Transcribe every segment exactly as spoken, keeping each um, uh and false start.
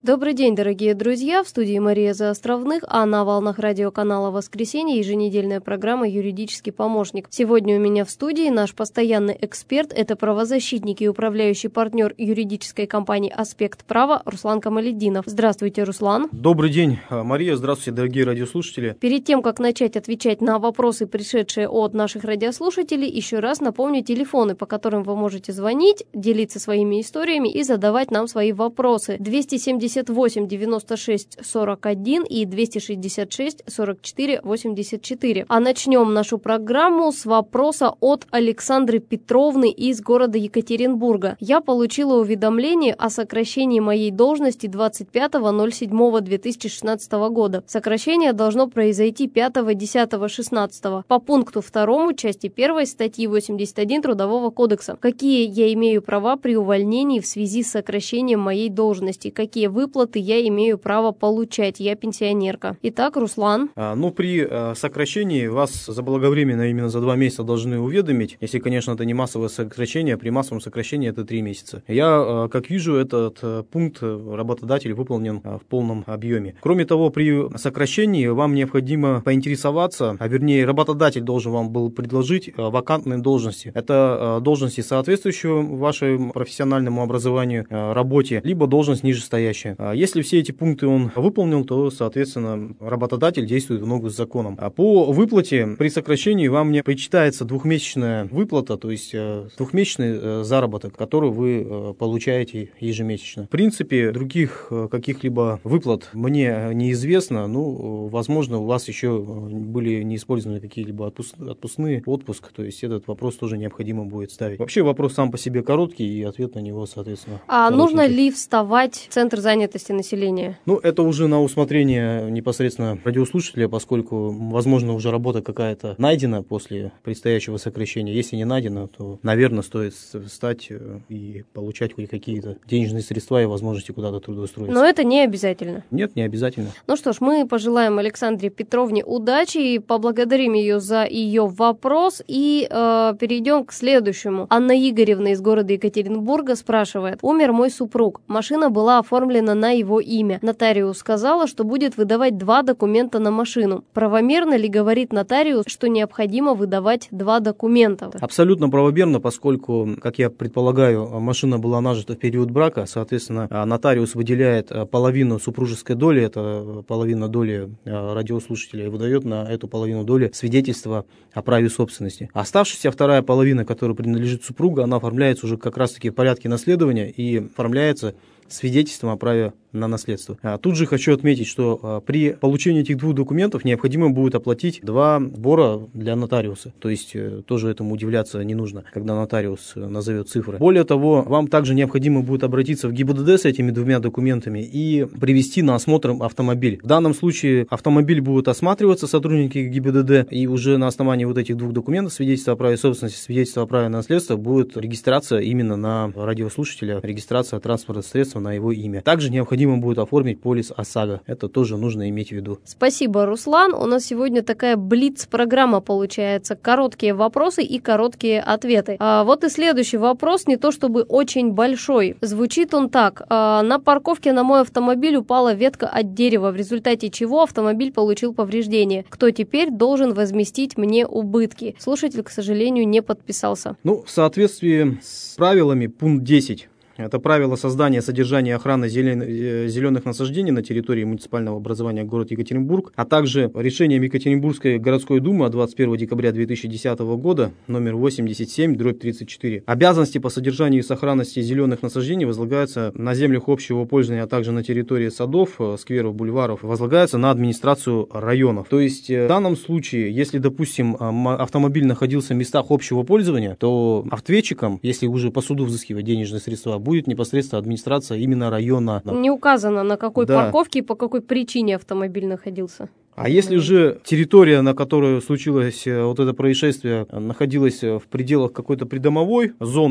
Добрый день, дорогие друзья! В студии Мария Заостровных, а на волнах радиоканала «Воскресенье» еженедельная программа «Юридический помощник». Сегодня у меня в студии наш постоянный эксперт, это правозащитник и управляющий партнер юридической компании «Аспект права» Руслан Камалетдинов. Здравствуйте, Руслан! Добрый день, Мария! Здравствуйте, дорогие радиослушатели! Перед тем, как начать отвечать на вопросы, пришедшие от наших радиослушателей, еще раз напомню телефоны, по которым вы можете звонить, делиться своими историями и задавать нам свои вопросы. двести семьдесят восемь девяносто шесть сорок один и двести шестьдесят шесть сорок четыре восемьдесят четыре. А начнем нашу программу с вопроса от Александры Петровны из города Екатеринбурга. Я получила уведомление о сокращении моей должности двадцать пятого ноль седьмого две тысячи шестнадцатого года. Сокращение должно произойти пятого десятого шестнадцатого по пункту второму части первой статьи восемьдесят один Трудового кодекса. Какие я имею права при увольнении в связи с сокращением моей должности? Какие выплаты я имею право получать? Я пенсионерка. Итак, Руслан. А, ну, при а, сокращении вас заблаговременно именно за два месяца должны уведомить. Если, конечно, это не массовое сокращение, при массовом сокращении это три месяца. Я, а, как вижу, этот а, пункт работодатель выполнен а, в полном объеме. Кроме того, при сокращении вам необходимо поинтересоваться, а вернее, работодатель должен вам был предложить а, вакантные должности. Это а, должности, соответствующие вашему профессиональному образованию, а, работе, либо должность нижестоящая. Если все эти пункты он выполнил, то, соответственно, работодатель действует в ногу с законом. А по выплате при сокращении вам не причитается двухмесячная выплата, то есть двухмесячный заработок, который вы получаете ежемесячно. В принципе, других каких-либо выплат мне неизвестно. Ну, возможно, у вас еще были не использованы какие-либо отпускные, отпуск, то есть этот вопрос тоже необходимо будет ставить. Вообще вопрос сам по себе короткий, и ответ на него, соответственно, А нужно ли вставать в центр занятости населения? Ну, это уже на усмотрение непосредственно радиослушателя, поскольку, возможно, уже работа какая-то найдена после предстоящего сокращения. Если не найдена, то, наверное, стоит встать и получать хоть какие-то денежные средства и возможности куда-то трудоустроиться. Но это не обязательно? Нет, не обязательно. Ну что ж, мы пожелаем Александре Петровне удачи и поблагодарим ее за ее вопрос и э, перейдем к следующему. Анна Игоревна из города Екатеринбурга спрашивает. Умер мой супруг. Машина была оформлена на его имя. Нотариус сказала, что будет выдавать два документа на машину. Правомерно ли говорит нотариус, что необходимо выдавать два документа? Абсолютно правомерно, поскольку, как я предполагаю, машина была нажита в период брака, соответственно, нотариус выделяет половину супружеской доли, это половина доли радиослушателя, и выдает на эту половину доли свидетельство о праве собственности. Оставшаяся вторая половина, которая принадлежит супругу, она оформляется уже как раз-таки в порядке наследования и оформляется свидетельством о праве на наследство. А тут же хочу отметить, что а, при получении этих двух документов необходимо будет оплатить два сбора для нотариуса. То есть э, тоже этому удивляться не нужно, когда нотариус э, назовет цифры. Более того, вам также необходимо будет обратиться в ГИБДД с этими двумя документами и привести на осмотр автомобиль. В данном случае автомобиль будет осматриваться сотрудники ГИБДД, и уже на основании вот этих двух документов, свидетельства о праве собственности, свидетельства о праве на наследство, будет регистрация именно на радиослушателя, регистрация транспортного средства на его имя. Также необходимо будет оформить полис ОСАГО. Это тоже нужно иметь в виду. Спасибо, Руслан. У нас сегодня такая блиц-программа получается. Короткие вопросы и короткие ответы. А вот и следующий вопрос, не то чтобы очень большой. Звучит он так. А, на парковке на мой автомобиль упала ветка от дерева, в результате чего автомобиль получил повреждение. Кто теперь должен возместить мне убытки? Слушатель, к сожалению, не подписался. Ну, в соответствии с правилами пункт десять. Это правило создания, содержания и охраны зеленых насаждений на территории муниципального образования город Екатеринбург, а также решением Екатеринбургской городской думы от двадцать первого декабря две тысячи десятого года номер восемьдесят семь дробь тридцать четыре. Обязанности по содержанию и сохранности зеленых насаждений возлагаются на землях общего пользования, а также на территории садов, скверов, бульваров, возлагаются на администрацию районов. То есть в данном случае, если, допустим, автомобиль находился в местах общего пользования, то ответчиком, если уже по суду взыскивать денежные средства, будет непосредственно администрация именно района. Не указано, на какой да. парковке и по какой причине автомобиль находился. А если же территория, на которой случилось вот это происшествие, находилась в пределах какой-то придомовой зоны,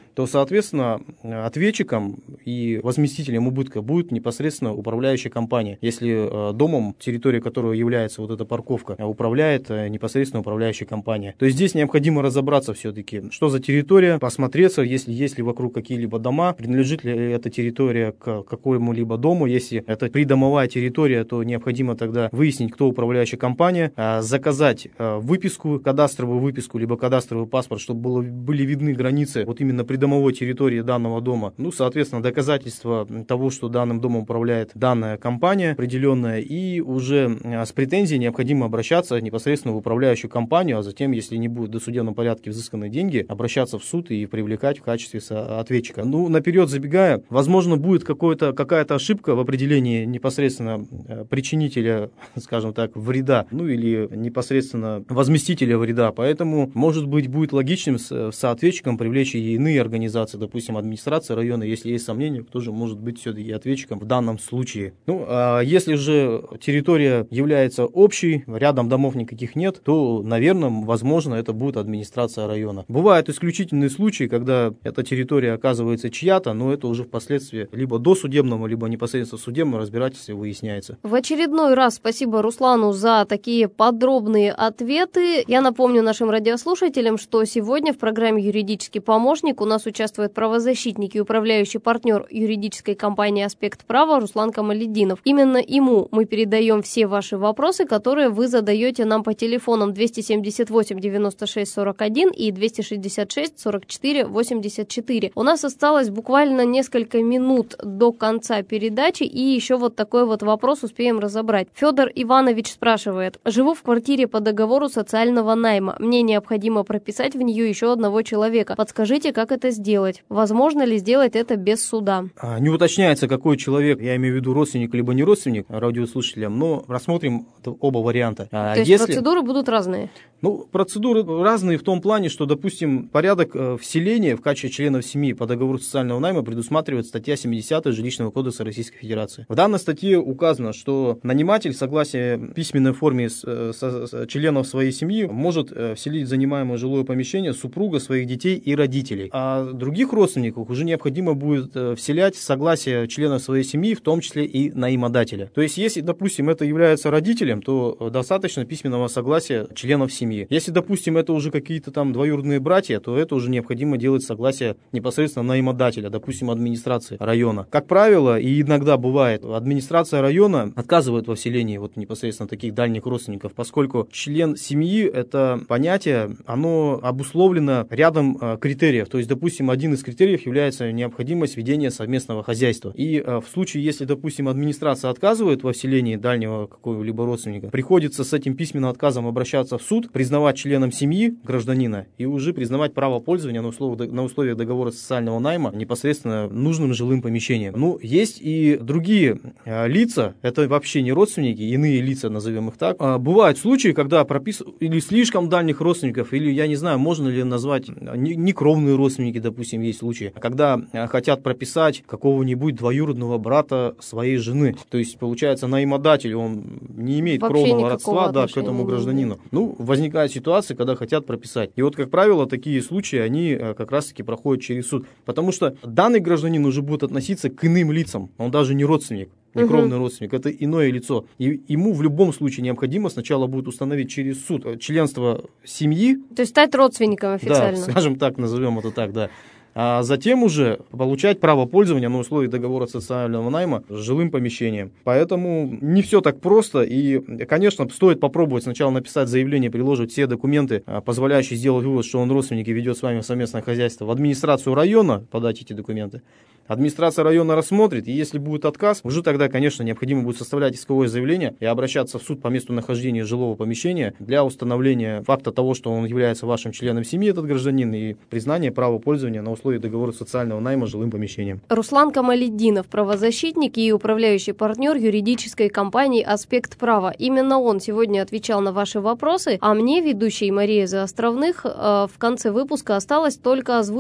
то, соответственно, ответчиком и возместителем убытка будет непосредственно управляющая компания. Если домом, территория которого является вот эта парковка, управляет непосредственно управляющая компания. То есть здесь необходимо разобраться все-таки, что за территория, посмотреться, если есть ли вокруг какие-либо дома, принадлежит ли эта территория к какому-либо дому. Если это придомовая территория, то необходимо тогда выяснить, кто управляющая компания, заказать выписку, кадастровую выписку, либо кадастровый паспорт, чтобы было, были видны границы вот именно придомовой территории данного дома. Ну, соответственно, доказательства того, что данным домом управляет данная компания определенная, и уже с претензией необходимо обращаться непосредственно в управляющую компанию, а затем, если не будет в досудебном порядке взысканы деньги, обращаться в суд и привлекать в качестве ответчика. Ну, наперед забегая, возможно, будет какое-то, какая-то ошибка в определении непосредственно причинителя, скажем так, вреда, ну или непосредственно возместителя вреда, поэтому, может быть, будет логичным с, с ответчиком привлечь и иные организации, допустим, администрация района, если есть сомнения, кто же может быть все-таки ответчиком в данном случае. Ну, а если же территория является общей, рядом домов никаких нет, то, наверное, возможно, это будет администрация района. Бывают исключительные случаи, когда эта территория оказывается чья-то, но это уже впоследствии либо досудебного, либо непосредственно судебного разбирательства выясняется. В очередной раз спасибо Руслану за такие подробные ответы. Я напомню нашим радиослушателям, что сегодня в программе «Юридический помощник» у нас участвует правозащитник и управляющий партнер юридической компании «Аспект права» Руслан Камалетдинов. Именно ему мы передаем все ваши вопросы, которые вы задаете нам по телефонам двести семьдесят восемь девяносто шесть сорок один и двести шестьдесят шесть сорок четыре восемьдесят четыре. У нас осталось буквально несколько минут до конца передачи, и еще вот такой вот вопрос успеем разобрать. Федор Иванович спрашивает: живу в квартире по договору социального найма. Мне необходимо прописать в нее еще одного человека. Подскажите, как это сделать? Возможно ли сделать это без суда? Не уточняется, какой человек, я имею в виду родственник либо не родственник радиослушателям, но рассмотрим оба варианта. То есть Если... процедуры будут разные? Ну, процедуры разные в том плане, что, допустим, порядок вселения в качестве членов семьи по договору социального найма предусматривает статья семидесятая Жилищного кодекса Российской Федерации. В данной статье указано, что наниматель в согласии в письменной форме с, с, с членов своей семьи может вселить в занимаемое жилое помещение супруга, своих детей и родителей. А других родственников уже необходимо будет вселять в согласие членов своей семьи, в том числе и наимодателя. То есть, если, допустим, это является родителем, то достаточно письменного согласия членов семьи. Если, допустим, это уже какие-то там двоюродные братья, то это уже необходимо делать согласие непосредственно наимодателя, допустим, администрации района. Как правило, и иногда бывает, администрация района отказывает во вселении вот непосредственно таких дальних родственников, поскольку член семьи, это понятие, оно обусловлено рядом критериев. То есть, допустим, один из критериев является необходимость ведения совместного хозяйства. И в случае, если, допустим, администрация отказывает во вселении дальнего какого-либо родственника, приходится с этим письменным отказом обращаться в суд, признавать членом семьи гражданина и уже признавать право пользования на условиях, на условиях договора социального найма непосредственно нужным жилым помещением. Ну, есть и другие а, лица, это вообще не родственники, иные лица, назовем их так. А, бывают случаи, когда прописывают или слишком дальних родственников, или, я не знаю, можно ли назвать некровные родственники, допустим, есть случаи, когда а, хотят прописать какого-нибудь двоюродного брата своей жены. То есть, получается, наимодатель, он не имеет вообще кровного родства да, к этому гражданину. Ну, возникает ситуация, когда хотят прописать. И вот, как правило, такие случаи, они как раз-таки проходят через суд. Потому что данный гражданин уже будет относиться к иным лицам. Он даже не родственник, не кровный угу. родственник. Это иное лицо. И ему в любом случае необходимо сначала будет установить через суд членство семьи. То есть стать родственником официально. Да, скажем так, назовем это так, да. А затем уже получать право пользования на условиях договора социального найма с жилым помещением. Поэтому не все так просто. И, конечно, стоит попробовать сначала написать заявление, приложить все документы, позволяющие сделать вывод, что он родственник и ведет с вами совместное хозяйство, в администрацию района подать эти документы. Администрация района рассмотрит, и если будет отказ, уже тогда, конечно, необходимо будет составлять исковое заявление и обращаться в суд по месту нахождения жилого помещения для установления факта того, что он является вашим членом семьи, этот гражданин, и признания права пользования на условиях договора социального найма жилым помещением. Руслан Камалетдинов, правозащитник и управляющий партнер юридической компании «Аспект права». Именно он сегодня отвечал на ваши вопросы, а мне, ведущей Мария Заостровных, в конце выпуска осталось только озвучить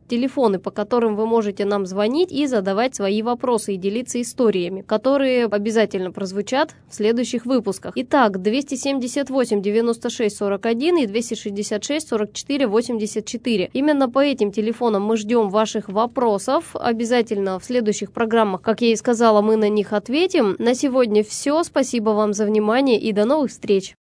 телефоны, по которым вы можете нам звонить и задавать свои вопросы и делиться историями, которые обязательно прозвучат в следующих выпусках. Итак, двести семьдесят восемь девяносто шесть сорок один и двести шестьдесят шесть сорок четыре восемьдесят четыре. Именно по этим телефонам мы ждем ваших вопросов. Обязательно в следующих программах, как я и сказала, мы на них ответим. На сегодня все. Спасибо вам за внимание и до новых встреч.